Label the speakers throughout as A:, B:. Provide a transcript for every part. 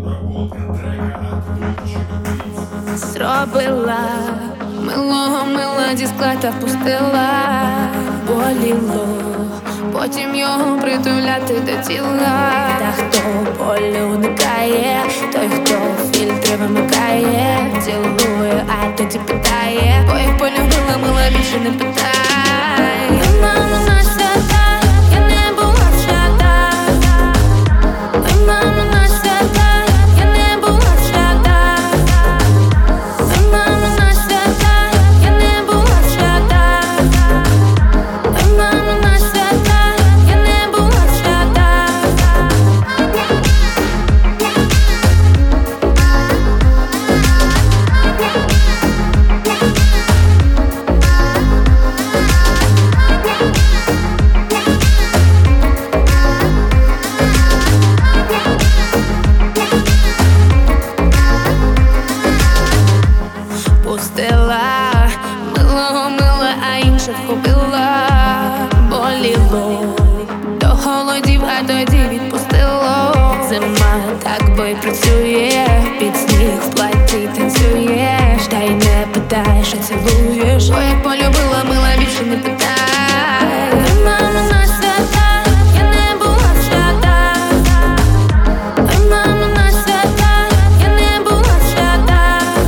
A: Зробила милого мила зі скла та впустила. Боліло, потім його притуляти до тіла. Та хто болю уникає, той, хто фільтри вимикає, цілує, а тоді питає, бо як полюбила, мила більше не питай. Мама на свята, я не була свята. Мама на свята, я не була свята. Мама на свята, я не була свята. Мама на свята, я не була свята. Пустила милого мила, а інше вхопила. Боліло, до холодів, а тоді відпустило. Зима так бо й працює, під сніг в платі танцюєш, та й не питаєш, а цілуєш. Бо як полюбила, мила більше не питай. Мама на свята, я не була свята. Мама на свята, я не була свята.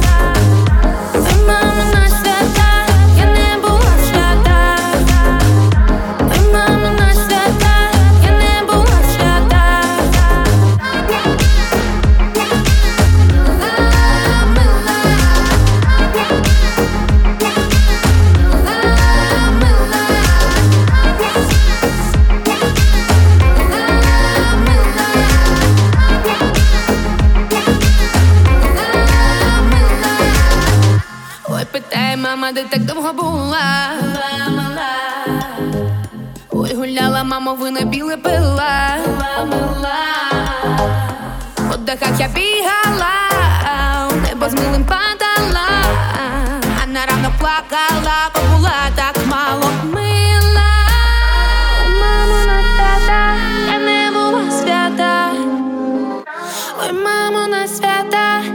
A: Мама на свята, я не була свята. Мама на свята, я не була свята. Ой, питає мама, де так довго була? Ой, гуляла, мамо, вино біле пила. По дахах я бігала, у небо з милим падала, а на ранок плакала, бо була так мало мила. Мамо на свята, я не була свята. Ой, мамо на свята,